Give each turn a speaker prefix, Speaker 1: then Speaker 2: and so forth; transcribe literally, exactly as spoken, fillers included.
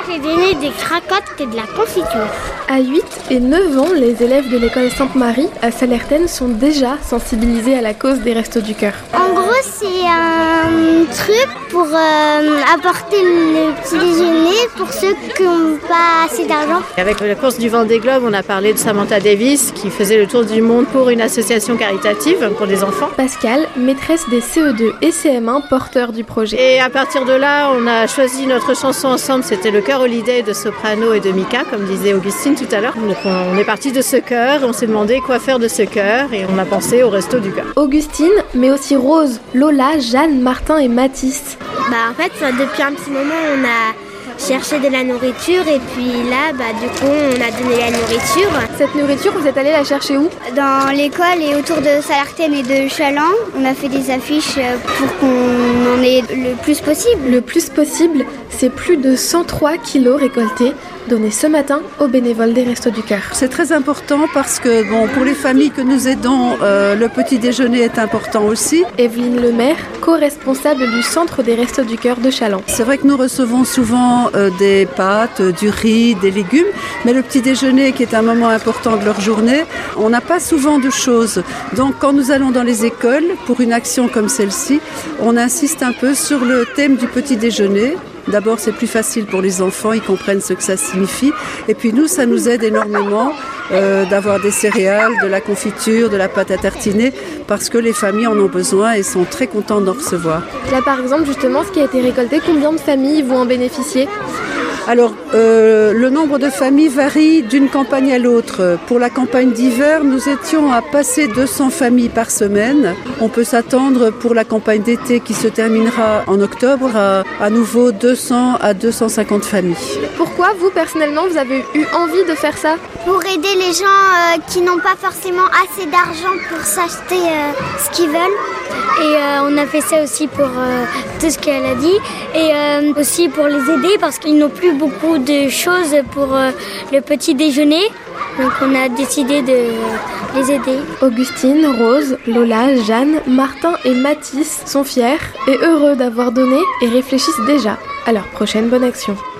Speaker 1: j'ai donné des cracottes et de la confiture.
Speaker 2: À huit et neuf ans, les élèves de l'école Sainte-Marie à Sallertaine sont déjà sensibilisés à la cause des Restos du Cœur.
Speaker 1: En gros, c'est un truc pour euh, apporter le petit déjeuner pour ceux qui n'ont pas assez d'argent.
Speaker 3: Avec la course du Vendée Globe, on a parlé de Samantha Davis qui faisait le tour du monde pour une association caritative pour les enfants.
Speaker 2: Pascal, maîtresse des C E deux et C M un, porteur du projet.
Speaker 3: Et à partir de là, on a choisi notre chanson ensemble, c'était le chœur Holiday de Soprano et de Mika, comme disait Augustine tout à l'heure. Donc on est parti de ce chœur, on s'est demandé quoi faire de ce chœur et on a pensé au Resto du Cœur.
Speaker 2: Augustine, mais aussi Rose, Lola, Jeanne, Martin et Mathis.
Speaker 1: Bah en fait, depuis un petit moment, on a cherché de la nourriture et puis là, bah du coup, on a donné la nourriture.
Speaker 2: Cette nourriture, vous êtes allé la chercher où ?
Speaker 1: Dans l'école et autour de Sallertaine et de Chaland, on a fait des affiches pour qu'on en ait le plus possible.
Speaker 2: Le plus possible, c'est plus de cent trois kilos récoltés, donnés ce matin aux bénévoles des Restos du Cœur.
Speaker 4: C'est très important parce que bon, pour les familles que nous aidons, euh, le petit déjeuner est important aussi.
Speaker 2: Evelyne Lemaire, co-responsable du centre des Restos du Cœur de Chaland.
Speaker 4: C'est vrai que nous recevons souvent euh, des pâtes, du riz, des légumes, mais le petit déjeuner qui est un moment important de leur journée, on n'a pas souvent de choses. Donc quand nous allons dans les écoles pour une action comme celle-ci, on insiste un peu sur le thème du petit déjeuner. D'abord, c'est plus facile pour les enfants, ils comprennent ce que ça signifie. Et puis nous, ça nous aide énormément euh, d'avoir des céréales, de la confiture, de la pâte à tartiner, parce que les familles en ont besoin et sont très contentes d'en recevoir.
Speaker 2: Là, par exemple, justement, ce qui a été récolté, combien de familles vont en bénéficier ?
Speaker 4: Alors, euh, le nombre de familles varie d'une campagne à l'autre. Pour la campagne d'hiver, nous étions à passer deux cents familles par semaine. On peut s'attendre pour la campagne d'été qui se terminera en octobre à à nouveau deux cents à deux cent cinquante familles.
Speaker 2: Pourquoi, vous, personnellement, vous avez eu envie de faire ça ?
Speaker 1: Pour aider les gens euh, qui n'ont pas forcément assez d'argent pour s'acheter euh, ce qu'ils veulent. Et euh, on a fait ça aussi pour euh, tout ce qu'elle a dit. Et euh, aussi pour les aider parce qu'ils n'ont plus beaucoup de choses pour euh, le petit déjeuner. Donc on a décidé de les aider.
Speaker 2: Augustine, Rose, Lola, Jeanne, Martin et Mathis sont fiers et heureux d'avoir donné et réfléchissent déjà à leur prochaine bonne action.